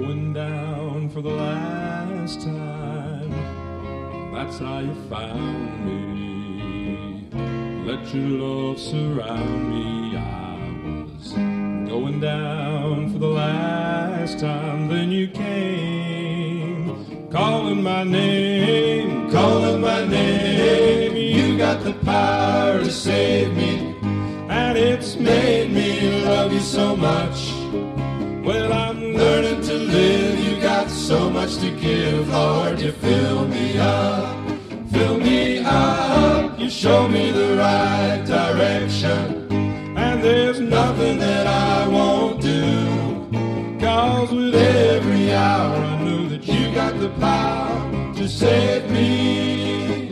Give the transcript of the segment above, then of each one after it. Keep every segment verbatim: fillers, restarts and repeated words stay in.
going down for the last time. That's how you found me. Let your love surround me. I was going down for the last time. Then you came, calling my name, calling my name. You got the power to save me, and it's made me love you so much. Well, I'm learning to live. You got so much to give, Lord. You fill me up, fill me up. You show me the right direction, and there's nothing that I won't do. 'Cause with every hour I knew that you got the power to save me.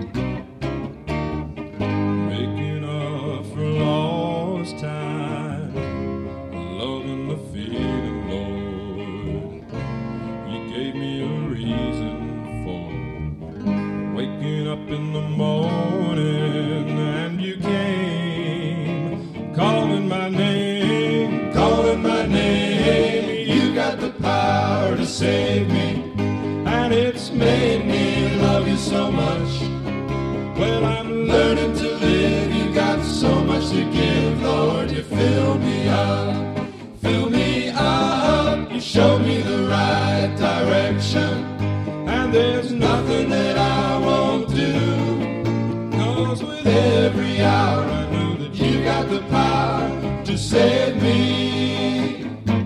Making up for lost time, loving the feeling, Lord. You gave me a reason for waking up in the morning, and you came, calling my name, calling my name. You got the power to save me, and it's made me love you so much. Well, I'm learning to live. You got so much to give, Lord. You fill me up, fill me up. You show me the right direction, and there's nothing that I won't do. 'Cause with every hour I knew that you got the power to save me.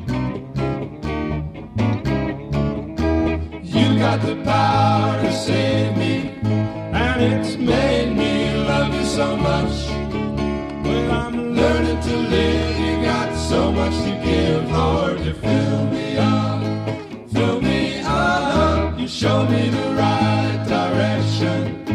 You got the power to save me, and it's made me love you so much. Well, I'm learning to live. You got so much to give, Lord. You fill me up, fill me up. You show me the right direction,